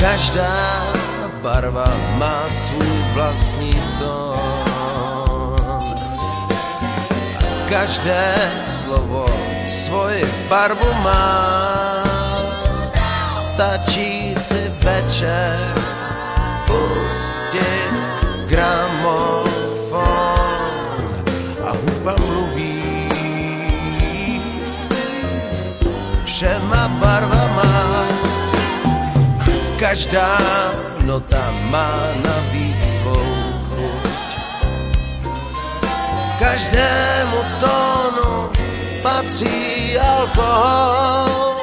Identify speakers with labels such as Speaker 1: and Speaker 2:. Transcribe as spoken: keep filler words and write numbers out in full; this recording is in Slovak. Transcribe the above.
Speaker 1: Každá barva má svůj vlastní tón. A každé slovo svoji barvu má. Stačí si večer pustit gramofon a hudba mluví všema barvama. Každá nota má navíc svou chuť. Každému tónu patří alkohol.